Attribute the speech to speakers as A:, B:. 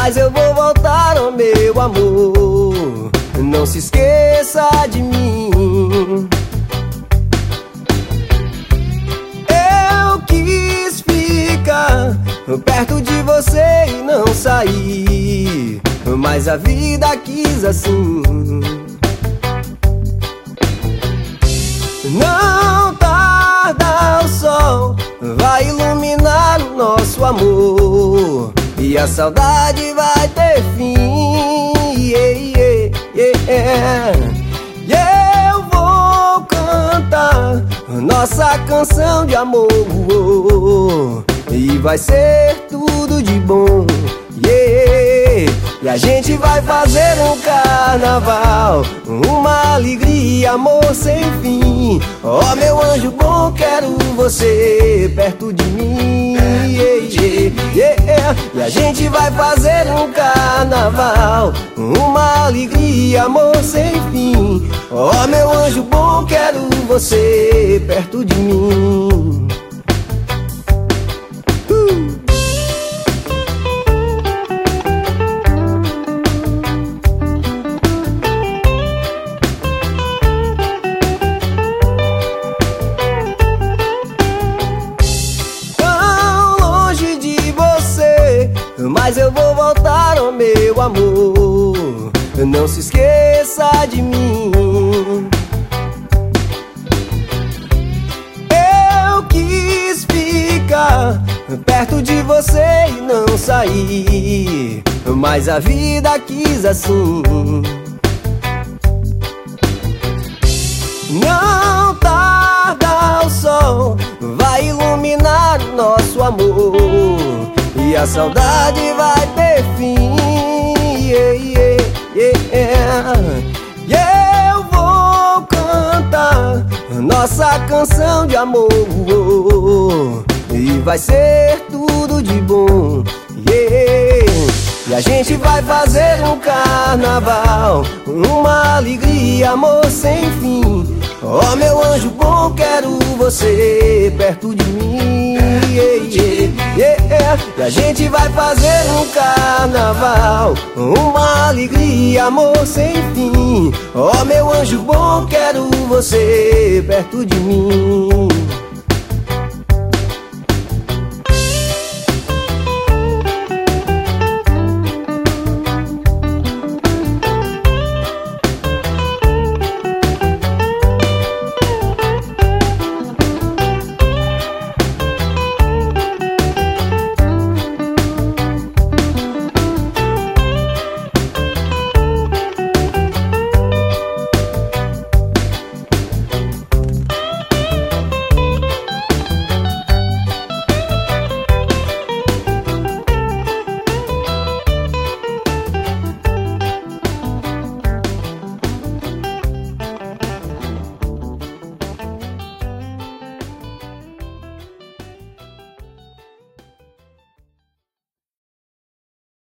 A: mas eu vou voltar, oh meu amor. Não se esqueça de mim. Eu quis ficar perto de você e não sair, mas a vida quis assim. Não tarda, o sol vai iluminar o nosso amor e a saudade vai ter fim. E eu vou cantar nossa canção de amor, e vai ser tudo de bom. E a gente vai fazer um carnaval, uma alegria, amor sem fim. Oh meu anjo bom, quero você perto de mim. E a gente vai fazer um carnaval, uma alegria, amor sem fim. Oh meu anjo bom, quero você perto de mim. Mas eu vou voltar, oh meu amor. Não se esqueça de mim. Eu quis ficar perto de você e não sair, mas a vida quis assim. Não tarda, o sol vai iluminar o nosso amor e a saudade vai ter fim. E eu vou cantar nossa canção de amor, e vai ser tudo de bom. E a gente vai fazer um carnaval, uma alegria, amor sem fim. Oh meu anjo bom, quero você perto de mim. E a gente vai fazer um carnaval, uma alegria, amor sem fim. Oh meu anjo bom, quero você perto de mim.